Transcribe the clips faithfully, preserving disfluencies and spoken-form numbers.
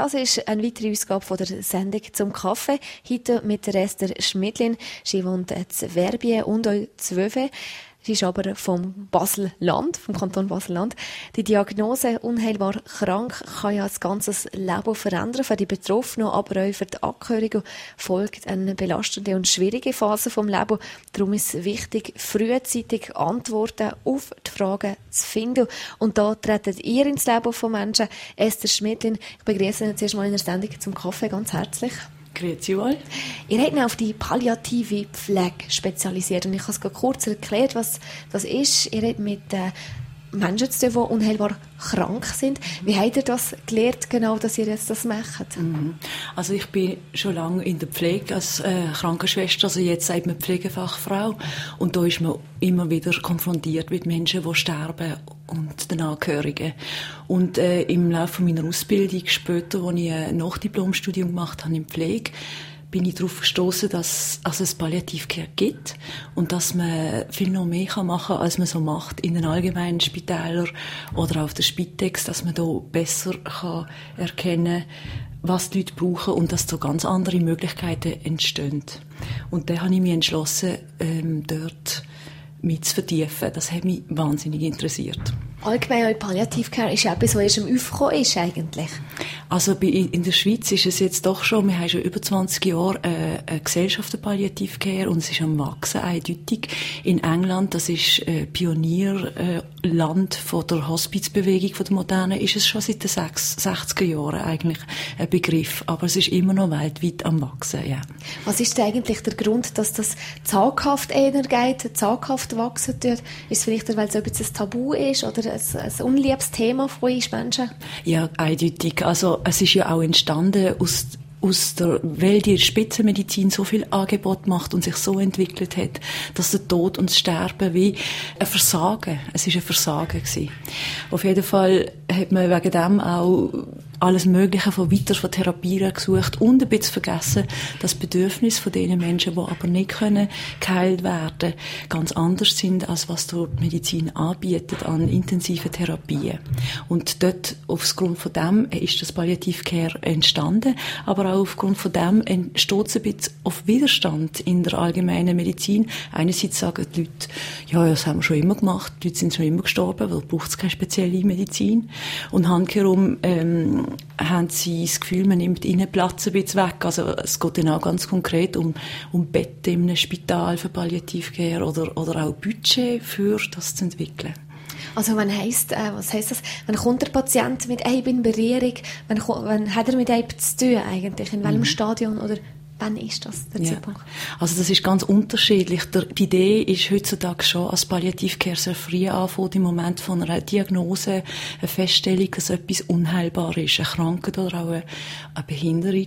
Das ist eine weitere Ausgabe von der Sendung zum Kaffee. Heute mit der Esther Schmidlin. Sie wohnt in Zwerbier und auch in Zwöwe. Sie ist aber vom Basel-Land, vom Kanton Basel-Land. Die Diagnose unheilbar krank kann ja das ganze Leben verändern. Für die Betroffenen, aber auch für die Angehörigen folgt eine belastende und schwierige Phase vom Leben. Darum ist es wichtig, frühzeitig Antworten auf die Fragen zu finden. Und da treten ihr ins Leben von Menschen. Esther Schmidlin, ich begrüße Sie zuerst mal in der Sendung zum Kaffee ganz herzlich. Grüezi wohl. Ihr habt auf die palliative Pflege spezialisiert und ich habe es gerade kurz erklärt, was das ist. Ihr habt mit äh, Menschen zu tun, die unheilbar krank sind. Wie habt ihr das gelernt, genau, dass ihr jetzt das macht? Mhm. Also ich bin schon lange in der Pflege als äh, Krankenschwester, also jetzt sagt man Pflegefachfrau. Und da ist man immer wieder konfrontiert mit Menschen, die sterben und den Angehörigen. Und äh, im Laufe meiner Ausbildung später, als ich ein Nachdiplomstudium gemacht habe in Pflege, bin ich darauf gestoßen, dass also es Palliativcare gibt und dass man viel noch mehr machen kann, als man so macht in den allgemeinen Spitälern oder auf der Spitex, dass man da besser kann erkennen, was die Leute brauchen und dass da ganz andere Möglichkeiten entstehen. Und dann habe ich mich entschlossen, ähm, dort mit zu vertiefen. Das hat mich wahnsinnig interessiert. Allgemein Palliativcare ist ja etwas, was erst im Aufkommen ist eigentlich. Also in der Schweiz ist es jetzt doch schon, wir haben schon über zwanzig Jahre äh, eine Gesellschaft der Palliativcare und es ist am Wachsen, eindeutig. In England, das ist äh, Pionierland äh, von der Hospizbewegung von der Modernen, ist es schon seit den sechziger Jahren eigentlich ein Begriff, aber es ist immer noch weltweit am Wachsen, ja. Was ist denn eigentlich der Grund, dass das zaghaft eher geht, zaghaft wachsen tut? Ist es vielleicht, weil es ein bisschen ein Tabu ist oder ein, ein unliebes Thema von uns Menschen? Ja, eindeutig. Also es ist ja auch entstanden aus aus der, weil die Spitzenmedizin so viel Angebot macht und sich so entwickelt hat, dass der Tod und das Sterben wie ein Versagen, es ist ein Versagen gewesen. Auf jeden Fall hat man wegen dem auch alles Mögliche von weiter von Therapien gesucht und ein bisschen vergessen, das Bedürfnis von den Menschen, die aber nicht können geheilt werden, ganz anders sind, als was die Medizin anbietet an intensiven Therapien. Und dort, aufgrund von dem, ist das Palliativcare entstanden, aber auch aufgrund von dem entsteht es ein bisschen auf Widerstand in der allgemeinen Medizin. Einerseits sagen die Leute, ja, das haben wir schon immer gemacht, die Leute sind schon immer gestorben, weil braucht es keine spezielle Medizin. Und handkehrum, ähm, haben sie das Gefühl, man nimmt ihnen Platz ein bisschen weg. Also es geht dann auch ganz konkret um, um Betten in einem Spital für Palliativcare oder, oder auch Budget für das zu entwickeln. Also wenn heisst, äh, was heisst das? Wenn kommt der Patient mit einem in Berührung, wenn, wenn hat er mit einem zu tun eigentlich? In welchem mhm. Stadion oder wann ist das der ja. Zeitpunkt? Also das ist ganz unterschiedlich. Die Idee ist heutzutage schon, als Palliativcare sehr früh anfängt, im Moment von einer Diagnose, eine Feststellung, dass etwas unheilbar ist, eine Krankheit oder auch eine, eine Behinderung.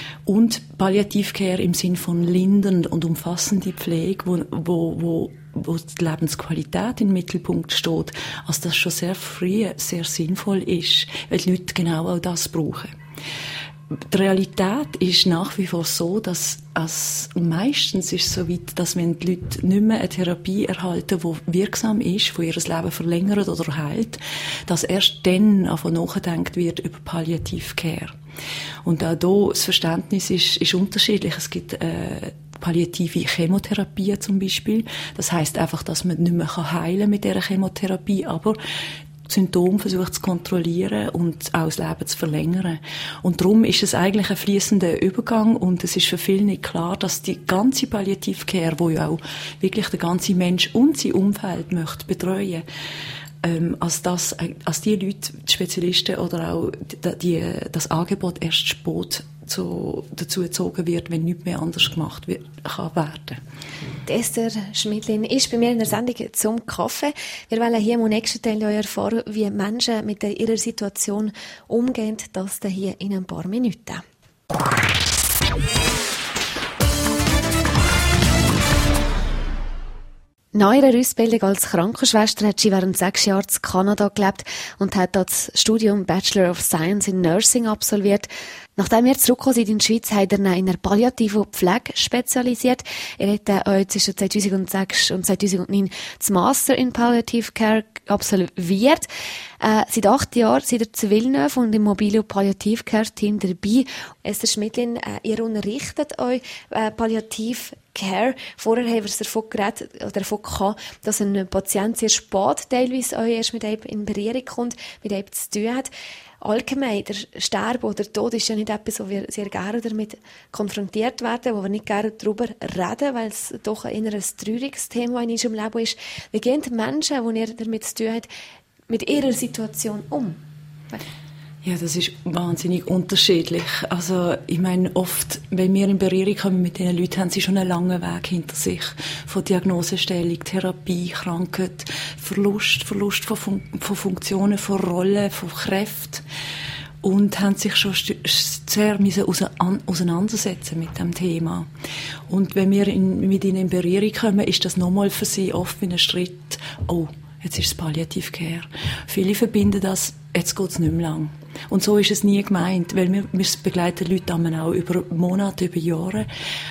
Und Palliativcare im Sinn von lindernd und umfassende Pflege, wo, wo, wo wo die Lebensqualität im Mittelpunkt steht, als das schon sehr früh sehr sinnvoll ist, weil die Leute genau auch das brauchen. Die Realität ist nach wie vor so, dass als meistens ist es so weit, dass wenn die Leute nicht mehr eine Therapie erhalten, die wirksam ist, die ihr Leben verlängert oder heilt, dass erst dann davon nachgedacht wird über Palliativcare. Und auch hier das Verständnis ist, ist unterschiedlich. Es gibt äh, palliative Chemotherapie zum Beispiel. Das heisst einfach, dass man nicht mehr heilen kann mit dieser Chemotherapie, aber Symptome versucht zu kontrollieren und auch das Leben zu verlängern. Und darum ist es eigentlich ein fließender Übergang und es ist für viele nicht klar, dass die ganze Palliativcare, wo ja auch wirklich der ganze Mensch und sein Umfeld möchte betreuen, ähm, als das, als die Leute, die Spezialisten oder auch die, die, das Angebot erst spät so dazu gezogen wird, wenn nichts mehr anders gemacht wird, kann werden. Die Esther Schmidlin ist bei mir in der Sendung zum Kaffee. Wir wollen hier im nächsten Teil erfahren, wie Menschen mit ihrer Situation umgehen. Das hier in ein paar Minuten. Nach ihrer Ausbildung als Krankenschwester hat sie während sechs Jahren in Kanada gelebt und hat dort das Studium Bachelor of Science in Nursing absolviert. Nachdem wir zurückgekommen sind in die Schweiz, hat er in der palliativen Pflege spezialisiert. Er hat auch zwischen zweitausendsechs und zweitausendneun das Master in Palliative Care absolviert. Äh, seit acht Jahren seid ihr zu Villeneuve und im Mobile Palliative Care Team dabei. Esther Schmidlin, äh, ihr unterrichtet euch äh, Palliative Care. Vorher haben wir es davon geredet, oder davon gehabt, dass ein Patient sehr spät teilweise euch erst mit einem in Berührung kommt, mit einem zu tun hat. Allgemein, der Sterben oder der Tod ist ja nicht etwas, wo wir sehr gerne damit konfrontiert werden, wo wir nicht gerne darüber reden, weil es doch ein inneres trauriges Thema in unserem Leben ist. Wie gehen die Menschen, die ihr damit zu tun habt, mit ihrer Situation um? Ja, das ist wahnsinnig unterschiedlich. Also, ich meine, oft, wenn wir in Berührung kommen mit diesen Leuten, haben sie schon einen langen Weg hinter sich. Von Diagnosestellung, Therapie, Krankheit, Verlust, Verlust von, Fun- von Funktionen, von Rollen, von Kräften. Und haben sich schon sehr müssen auseinandersetzen mit dem Thema. Und wenn wir in, mit ihnen in Berührung kommen, ist das nochmal für sie oft wie ein Schritt, oh, jetzt ist es Palliative Care. Viele verbinden das, jetzt geht es nicht mehr lang. Und so ist es nie gemeint, weil wir, wir begleiten Leute auch über Monate, über Jahre.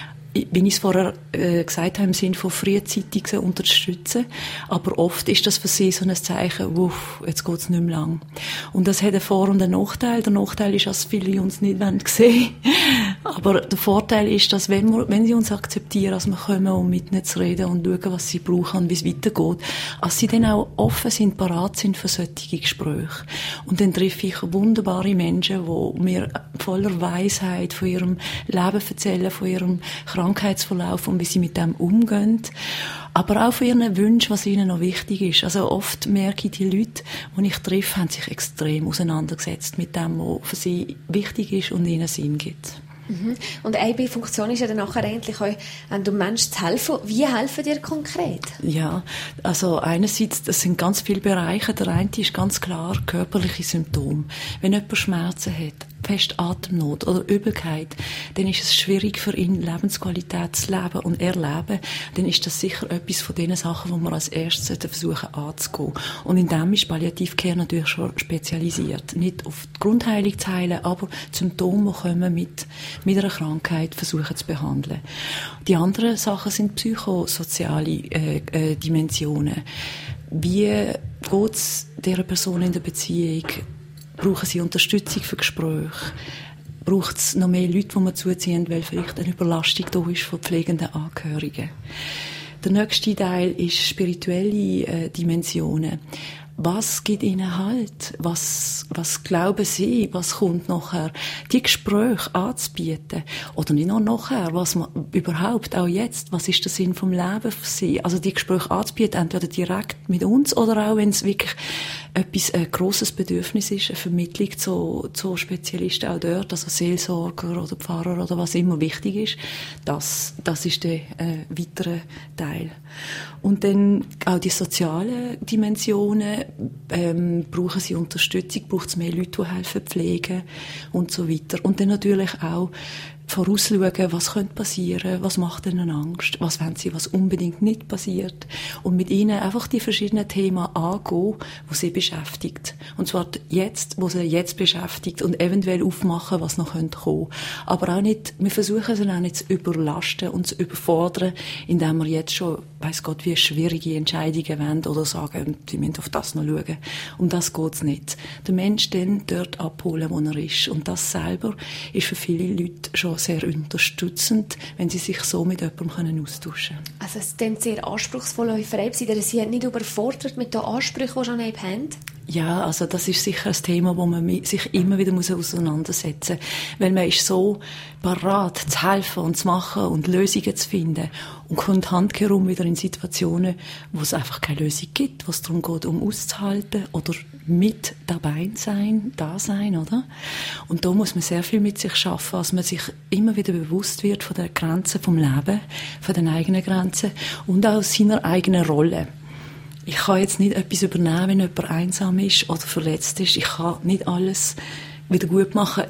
Wie ich es vorher äh, gesagt habe, im Sinne von frühzeitig zu unterstützen. Aber oft ist das für sie so ein Zeichen, wuff, jetzt geht es nicht mehr lang. Und das hat einen Vor- und einen Nachteil. Der Nachteil ist, dass viele uns nicht sehen wollen. Aber der Vorteil ist, dass wenn, wir, wenn sie uns akzeptieren, dass wir kommen, um mit ihnen zu reden und schauen, was sie brauchen und wie es weitergeht, dass sie dann auch offen sind, parat sind für solche Gespräche. Und dann treffe ich wunderbare Menschen, die mir voller Weisheit von ihrem Leben erzählen, von ihrem Krankheitsverlauf und wie sie mit dem umgehen. Aber auch von ihren Wünschen, was ihnen noch wichtig ist. Also oft merke ich, die Leute, die ich treffe, haben sich extrem auseinandergesetzt mit dem, was für sie wichtig ist und ihnen Sinn gibt. Mhm. Und eine Funktion ist ja dann nachher eigentlich auch, wenn du Menschen zu helfen. Wie helfen dir konkret? Ja, also einerseits, das sind ganz viele Bereiche. Der eine ist ganz klar körperliche Symptome. Wenn jemand Schmerzen hat, fest Atemnot oder Übelkeit, dann ist es schwierig für ihn, Lebensqualität zu leben und erleben. Dann ist das sicher etwas von den Sachen, die wir als erstes versuchen anzugehen. Und in dem ist Palliative Care natürlich schon spezialisiert. Nicht auf die Grundheilung zu heilen, aber die Symptome, die kommen mit, mit einer Krankheit, versuchen zu behandeln. Die anderen Sachen sind psychosoziale äh, äh, Dimensionen. Wie geht es dieser Person in der Beziehung? Brauchen sie Unterstützung für Gespräche? Braucht es noch mehr Leute, die man zuziehen, weil vielleicht eine Überlastung da ist von pflegenden Angehörigen? Der nächste Teil ist spirituelle äh, Dimensionen. Was gibt ihnen Halt? Was, was glauben sie? Was kommt nachher? Die Gespräche anzubieten. Oder nicht nur nachher, was man überhaupt, auch jetzt, was ist der Sinn vom Leben für sie? Also die Gespräche anzubieten, entweder direkt mit uns oder auch, wenn es wirklich etwas, ein grosses Bedürfnis ist, eine Vermittlung zu, zu Spezialisten auch dort, also Seelsorger oder Pfarrer oder was immer wichtig ist. Das, das ist der äh, weitere Teil. Und dann auch die sozialen Dimensionen, ähm, brauchen sie Unterstützung, braucht es mehr Leute, die helfen, pflegen und so weiter. Und dann natürlich auch vorausschauen, was könnte passieren, was macht ihnen Angst, was wollen sie, was unbedingt nicht passiert. Und mit ihnen einfach die verschiedenen Themen angehen, die sie beschäftigt. Und zwar jetzt, wo sie jetzt beschäftigt und eventuell aufmachen, was noch kommen könnte. Aber auch nicht, wir versuchen sie auch nicht zu überlasten und zu überfordern, indem wir jetzt schon, weiss Gott, wie schwierige Entscheidungen wollen oder sagen, sie müssen auf das noch schauen. Um das geht's nicht. Der Mensch dann dort abholen, wo er ist. Und das selber ist für viele Leute schon sehr unterstützend, wenn sie sich so mit jemandem austauschen können. Also es klingt sehr anspruchsvoll, eure Vereine. Sie sind nicht überfordert mit den Ansprüchen, die schon haben? Ja, also das ist sicher ein Thema, wo man sich immer wieder auseinandersetzen muss. Weil man ist so parat, zu helfen und zu machen und Lösungen zu finden und kommt handkehrum wieder in Situationen, wo es einfach keine Lösung gibt, wo es darum geht, um auszuhalten oder mit dabei sein, da sein, oder? Und da muss man sehr viel mit sich schaffen, dass man sich immer wieder bewusst wird von den Grenzen vom Leben, von den eigenen Grenzen und auch seiner eigenen Rolle. Ich kann jetzt nicht etwas übernehmen, wenn jemand einsam ist oder verletzt ist. Ich kann nicht alles wieder gut machen.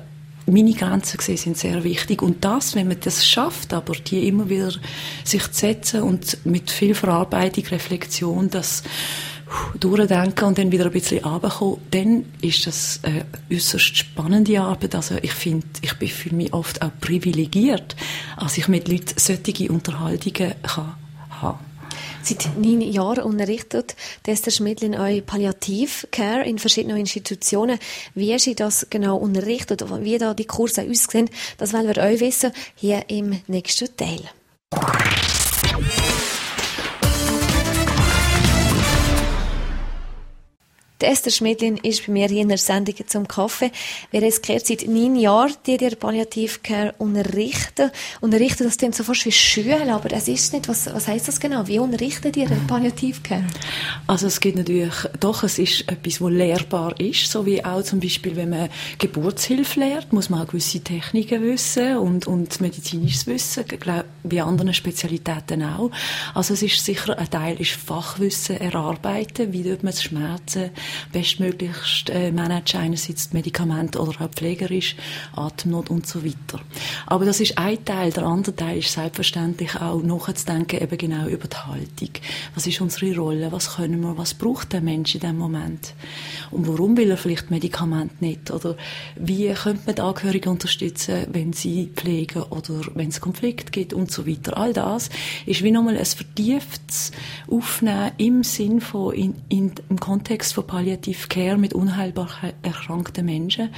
meine Grenzen gesehen sind sehr wichtig. Und das, wenn man das schafft, aber die immer wieder sich zu setzen und mit viel Verarbeitung, Reflexion, das durchdenken und dann wieder ein bisschen runterkommen, dann ist das eine äusserst spannende Arbeit. Also ich finde, ich bin für mich oft auch privilegiert, als ich mit Leuten solche Unterhaltungen kann haben. Seit neun Jahren unterrichtet Esther Schmidlin euch Palliativ-Care in verschiedenen Institutionen. Wie sie das genau unterrichtet und wie da die Kurse aussehen, das wollen wir euch wissen, hier im nächsten Teil. Die Esther Schmidlin ist bei mir hier in der Sendung zum Kaffee. Wir haben es gehört, seit neun Jahren, die ihr Palliativ-Care unterrichten. Unterrichten, das klingt so fast wie Schule, aber es ist nicht. Was, was heisst das genau? Wie unterrichtet ihr Palliativ-Care? Also es gibt natürlich, doch, es ist etwas, was lehrbar ist, so wie auch zum Beispiel, wenn man Geburtshilfe lehrt, muss man auch gewisse Techniken wissen und, und medizinisches Wissen, wie anderen Spezialitäten auch. Also es ist sicher, ein Teil ist Fachwissen erarbeiten, wie tut man das Schmerzen bestmöglichst äh, managen, einerseits Medikamente oder auch pflegerisch, Atemnot und so weiter. Aber das ist ein Teil. Der andere Teil ist selbstverständlich auch nachzudenken, eben genau über die Haltung. Was ist unsere Rolle? Was können wir? Was braucht der Mensch in diesem Moment? Und warum will er vielleicht Medikamente nicht? Oder wie könnte man die Angehörigen unterstützen, wenn sie pflegen oder wenn es Konflikt gibt und so weiter? All das ist wie nochmal ein vertieftes Aufnehmen im Sinn von, in, in, im Kontext von Palliativ-Care mit unheilbar erkrankten Menschen,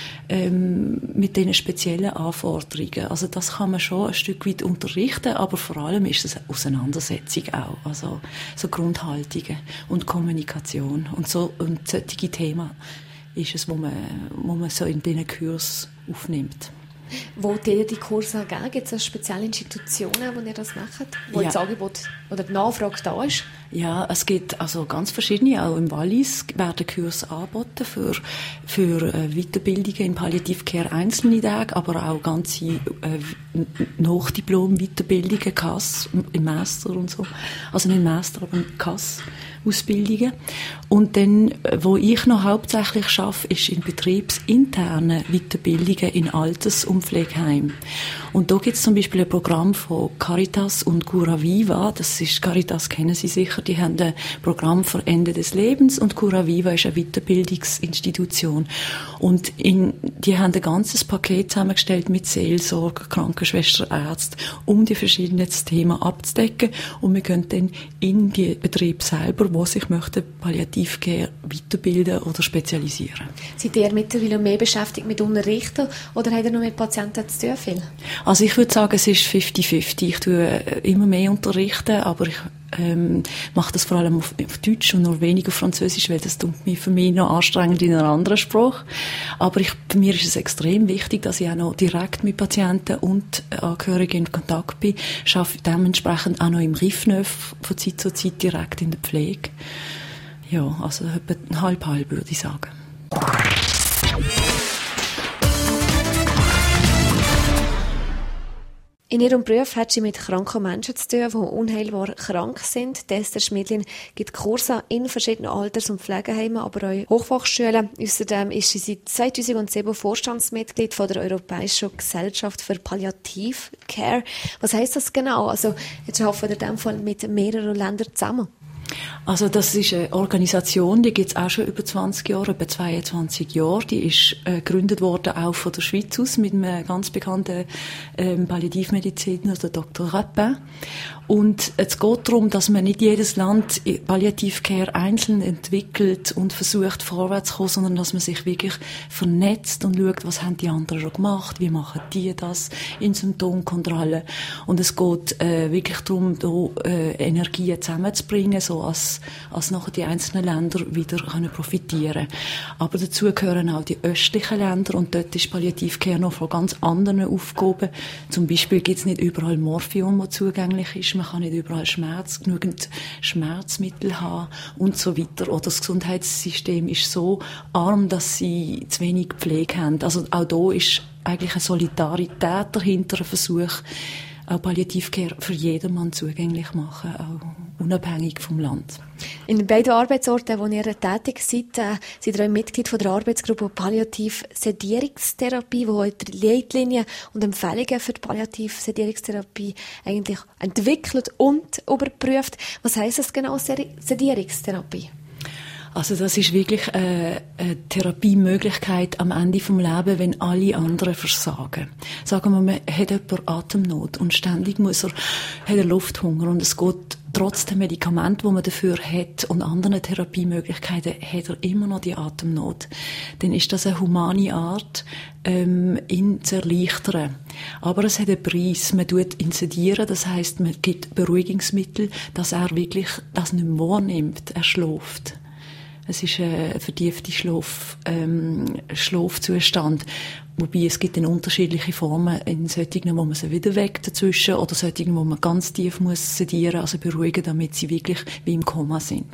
ähm, mit diesen speziellen Anforderungen. Also das kann man schon ein Stück weit unterrichten, aber vor allem ist es eine Auseinandersetzung auch. Also so Grundhaltungen und Kommunikation. Und so, und solche Themen ist es, wo man, wo man so in diesen Kurs aufnimmt. Wo ihr die Kurse geben? Gibt es spezielle Institutionen, wo ihr das macht? Wo ja. das Angebot oder die Nachfrage da ist? Ja, es gibt also ganz verschiedene. Auch im Wallis werden Kurse angeboten für, für äh, Weiterbildungen in Palliativ-Care einzelne Tage, aber auch ganze äh, Nachdiplom-Weiterbildungen, K A S, im Master und so. Also nicht Master, aber K A S. Ausbildungen. Und dann, wo ich noch hauptsächlich arbeite, ist in betriebsinternen Weiterbildungen in Alters- und Pflegeheimen. Und da gibt es zum Beispiel ein Programm von Caritas und Cura Viva. Das ist, Caritas kennen Sie sicher, die haben ein Programm für Ende des Lebens und Cura Viva ist eine Weiterbildungsinstitution. Und in, die haben ein ganzes Paket zusammengestellt mit Seelsorger, Krankenschwestern, Ärzten, um die verschiedenen Themen abzudecken. Und wir können dann in die Betriebe selber, wo sich möchten, Palliativ-Care weiterbilden oder spezialisieren. Seid ihr mittlerweile mehr beschäftigt mit Unterrichten oder habt ihr noch mit Patienten zu tun? Viel? Also ich würde sagen, es ist fifty fifty. Ich tue immer mehr unterrichten, aber ich ähm, mache das vor allem auf, auf Deutsch und noch weniger auf Französisch, weil das tut mich für mich noch anstrengend in einer anderen Sprache. Aber ich, für mich ist es extrem wichtig, dass ich auch noch direkt mit Patienten und Angehörigen in Kontakt bin. Ich arbeite dementsprechend auch noch im R I F N Ö F von Zeit zu Zeit direkt in der Pflege. Ja, also etwa halb halb würde ich sagen. In ihrem Beruf hat sie mit kranken Menschen zu tun, die unheilbar krank sind. Esther Schmidlin gibt Kurse in verschiedenen Alters- und Pflegeheimen, aber auch Hochfachschulen. Außerdem ist sie seit zweitausendsieben Vorstandsmitglied von der Europäischen Gesellschaft für Palliativ-Care. Was heisst das genau? Also, jetzt arbeiten wir in diesem Fall mit mehreren Ländern zusammen. Also das ist eine Organisation, die gibt es auch schon über zwanzig Jahre, etwa zweiundzwanzig Jahre. Die ist äh, gegründet worden auch von der Schweiz aus mit einem ganz bekannten ähm, Palliativmediziner, der Doktor Rapin. Und es geht darum, dass man nicht jedes Land Palliativ-Care einzeln entwickelt und versucht vorwärts zu kommen, sondern dass man sich wirklich vernetzt und schaut, was haben die anderen schon gemacht, wie machen die das in Symptomkontrolle. Und es geht äh, wirklich darum, da äh, Energien zusammenzubringen, so als, als nachher die einzelnen Länder wieder können profitieren. Aber dazu gehören auch die östlichen Länder und dort ist Palliativ-Care noch von ganz anderen Aufgaben. Zum Beispiel gibt es nicht überall Morphium, das zugänglich ist. Man kann nicht überall Schmerz, genügend Schmerzmittel haben und so weiter. Oder das Gesundheitssystem ist so arm, dass sie zu wenig Pflege haben. Also auch da ist eigentlich eine Solidarität dahinter, ein Versuch, auch Palliativ-Care für jedermann zugänglich machen. Auch unabhängig vom Land. In beiden Arbeitsorten, wo ihr tätig seid, äh, seid ihr auch Mitglied von der Arbeitsgruppe Palliativ-Sedierungstherapie, die die Leitlinien und Empfehlungen für die Palliativ-Sedierungstherapie eigentlich entwickelt und überprüft. Was heisst das genau, Sedierungstherapie? Also das ist wirklich eine, eine Therapiemöglichkeit am Ende vom Lebens, wenn alle anderen versagen. Sagen wir, man hat jemand Atemnot und ständig muss er, hat er Lufthunger und es geht trotz der Medikamente, die man dafür hat und anderen Therapiemöglichkeiten, hat er immer noch die Atemnot. Dann ist das eine humane Art, ähm, ihn zu erleichtern. Aber es hat einen Preis. Man tut ihn sedieren, das heisst, man gibt Beruhigungsmittel, dass er wirklich das nicht mehr wahrnimmt. Er schläft. Es ist ein vertiefter Schlaf, ähm, Schlafzustand. Wobei es gibt dann unterschiedliche Formen in solchen, wo man sie wieder weckt dazwischen oder solchen, wo man ganz tief muss sedieren, also beruhigen, damit sie wirklich wie im Koma sind.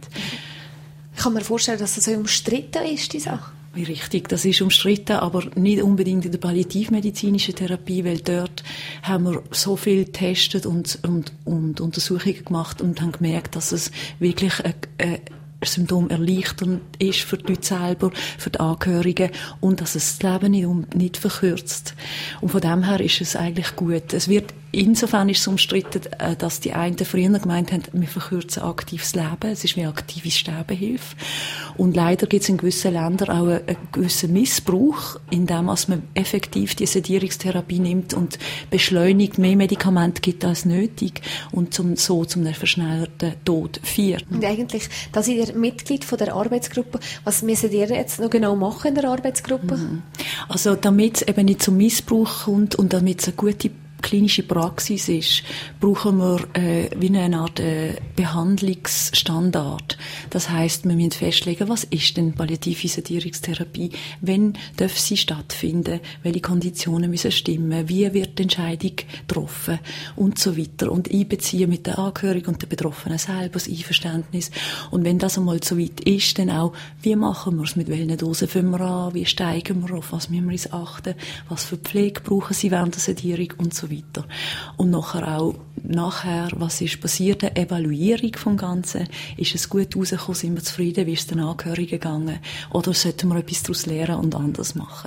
Ich kann mir vorstellen, dass das so umstritten ist, die Sache. Wie richtig, das ist umstritten, aber nicht unbedingt in der palliativmedizinischen Therapie, weil dort haben wir so viel getestet und, und, und Untersuchungen gemacht und haben gemerkt, dass es wirklich eine, eine Symptom erleichternd ist für die Leute selber, für die Angehörigen und dass es das Leben nicht, um, nicht verkürzt. Und von dem her ist es eigentlich gut. Es wird, insofern ist es umstritten, dass die einen früher gemeint haben, wir verkürzen aktives Leben. Es ist wie aktive Sterbehilfe. Und leider gibt es in gewissen Ländern auch einen, einen gewissen Missbrauch, indem man effektiv die Sedierungstherapie nimmt und beschleunigt mehr Medikamente gibt als nötig und zum, so zum verschnellerten Tod führt. Und eigentlich, da seid ihr Mitglied von der Arbeitsgruppe. Was müsst ihr jetzt noch genau machen in der Arbeitsgruppe? Mhm. Also damit es eben nicht zum Missbrauch kommt und damit es eine gute klinische Praxis ist, brauchen wir äh, wie eine Art äh, Behandlungsstandard. Das heisst, wir müssen festlegen, was ist denn palliative Sedierungstherapie, wann darf sie stattfinden, welche Konditionen müssen stimmen, wie wird die Entscheidung getroffen und so weiter. Und einbeziehen mit den Angehörigen und den Betroffenen selber das Einverständnis. Und wenn das einmal so weit ist, dann auch, wie machen wir es, mit welchen Dosen fangen wir an, wie steigen wir auf, was müssen wir uns achten, was für Pflege brauchen sie während der Sedierung und so weiter. Und nachher auch, nachher, was ist passiert, eine Evaluierung vom Ganzen. Ist es gut rausgekommen, sind wir zufrieden, wie ist es den Angehörigen gegangen? Oder sollten wir etwas daraus lernen und anders machen?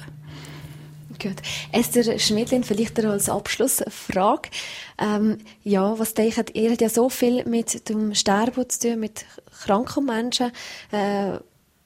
Gut. Esther Schmidlin, vielleicht als Abschlussfrage. Ähm, ja, was denkt ihr? Ihr habt ja so viel mit dem Sterben zu tun, mit kranken Menschen. Äh,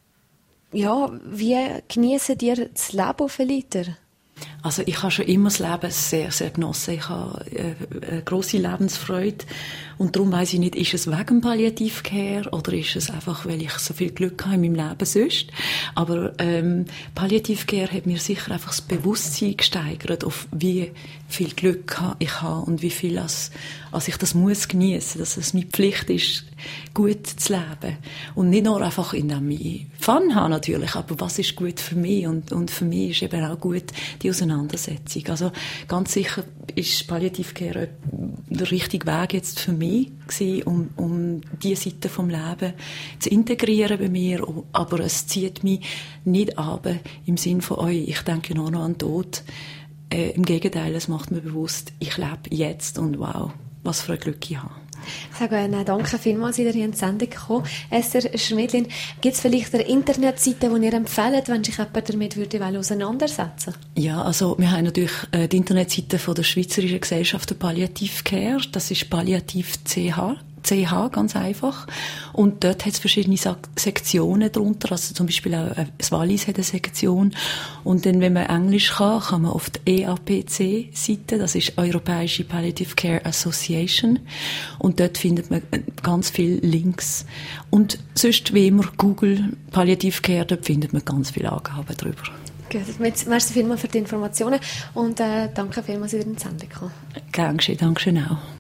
ja, wie genießen ihr das Leben vielleicht? Also ich habe schon immer das Leben sehr, sehr genossen. Ich habe äh, eine grosse Lebensfreude. Und darum weiss ich nicht, ist es wegen dem Palliativcare oder ist es einfach, weil ich so viel Glück habe in meinem Leben sonst. Aber ähm, Palliativcare hat mir sicher einfach das Bewusstsein gesteigert, auf wie viel Glück ich habe und wie viel als, als ich das muss geniessen, dass es meine Pflicht ist, gut zu leben. Und nicht nur einfach, indem ich Fun habe natürlich, aber was ist gut für mich? Und, und für mich ist eben auch gut die Auseinandersetzung. Also ganz sicher ist Palliativcare der richtige Weg jetzt für mich gewesen, um, um diese Seite vom Leben zu integrieren bei mir. Aber es zieht mich nicht ab im Sinn von euch, ich denke nur noch an den Tod. Äh, Im Gegenteil, es macht mir bewusst, ich lebe jetzt und wow, was für ein Glück ich habe. Ich sage Ihnen danke vielmals, dass ihr hier in die Sendung gekommen. Esther Schmidlin, gibt es vielleicht eine Internetseite, die ihr empfehlt, wenn sich jemand damit würde auseinandersetzen würde? Ja, also wir haben natürlich äh, die Internetseite von der Schweizerischen Gesellschaft für Palliativcare, das ist palliativ punkt c h. C H, ganz einfach. Und dort hat es verschiedene Sektionen drunter, also zum Beispiel auch das Wallis hat eine Sektion. Und dann, wenn man Englisch kann, kann man auf die E A P C-Seite, das ist Europäische Palliative Care Association. Und dort findet man ganz viele Links. Und sonst, wie immer, Google Palliative Care, dort findet man ganz viele Angaben darüber. Gut, merci vielmals für die Informationen und äh, danke vielmals, dass ihr in die Sendung kam. Gern geschehen, danke schön auch.